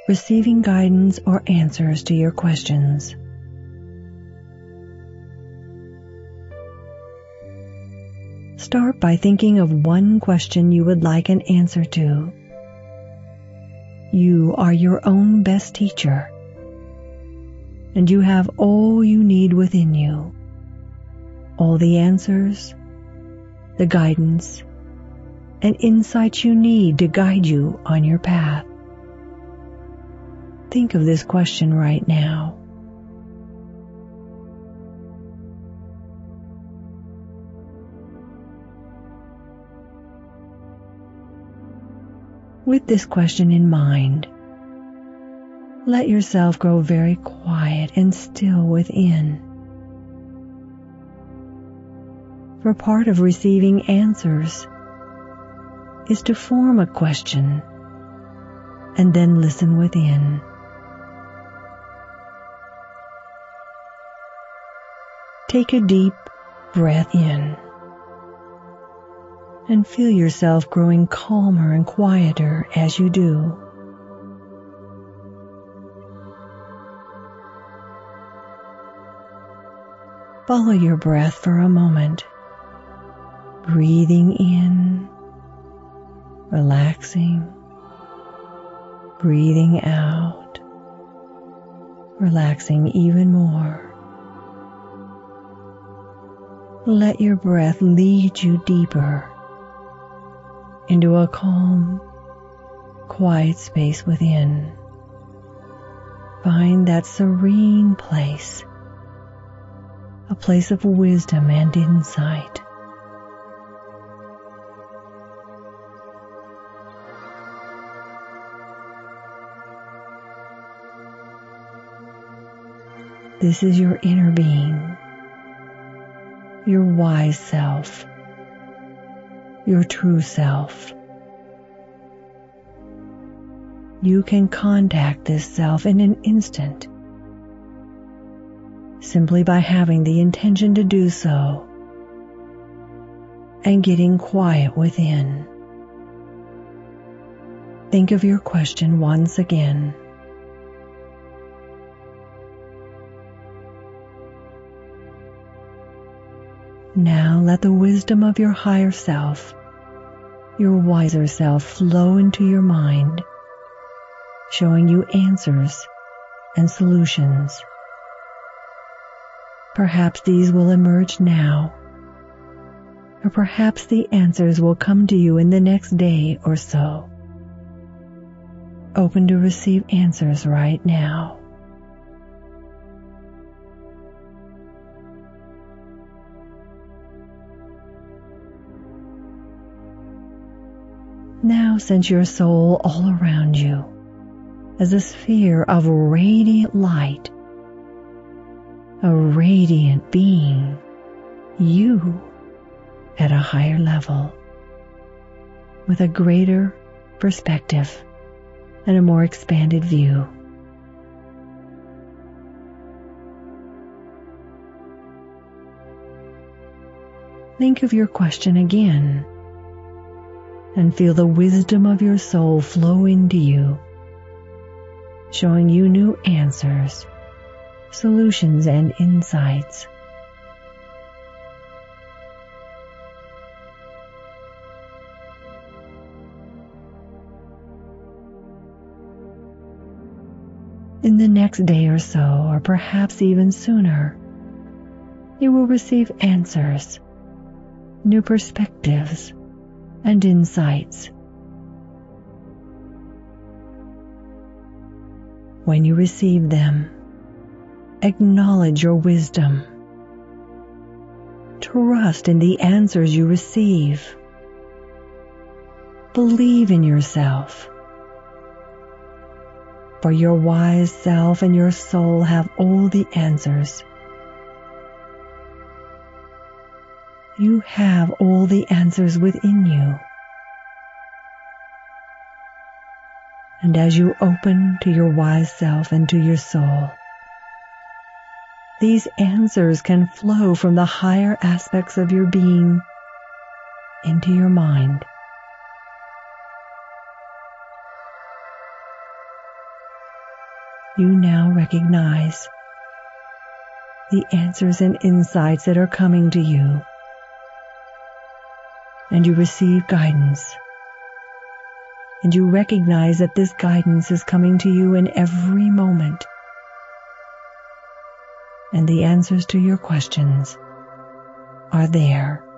receiving guidance or answers to your questions. Start by thinking of one question you would like an answer to. You are your own best teacher, and you have all you need within you, all the answers, the guidance, and insights you need to guide you on your path. Think of this question right now. With this question in mind, let yourself grow very quiet and still within. For part of receiving answers is to form a question and then listen within. Take a deep breath in and feel yourself growing calmer and quieter as you do. Follow your breath for a moment, breathing in, relaxing, breathing out, relaxing even more. Let your breath lead you deeper into a calm, quiet space within. Find that serene place, a place of wisdom and insight. This is your inner being, your wise self, your true self. You can contact this self in an instant, simply by having the intention to do so and getting quiet within. Think of your question once again. Now let the wisdom of your higher self, your wiser self, flow into your mind, showing you answers and solutions. Perhaps these will emerge now, or perhaps the answers will come to you in the next day or so. Open to receive answers right now. Now sense your soul all around you as a sphere of radiant light, a radiant being, you at a higher level, with a greater perspective and a more expanded view. Think of your question again and feel the wisdom of your soul flow into you, showing you new answers, solutions, and insights. In the next day or so, or perhaps even sooner, you will receive answers, new perspectives, and insights. When you receive them, acknowledge your wisdom. Trust in the answers you receive. Believe in yourself, for your wise self and your soul have all the answers. You have all the answers within you. And as you open to your wise self and to your soul, these answers can flow from the higher aspects of your being into your mind. you now recognize the answers and insights that are coming to you, and you receive guidance. And you recognize that this guidance is coming to you in every moment. And the answers to your questions are there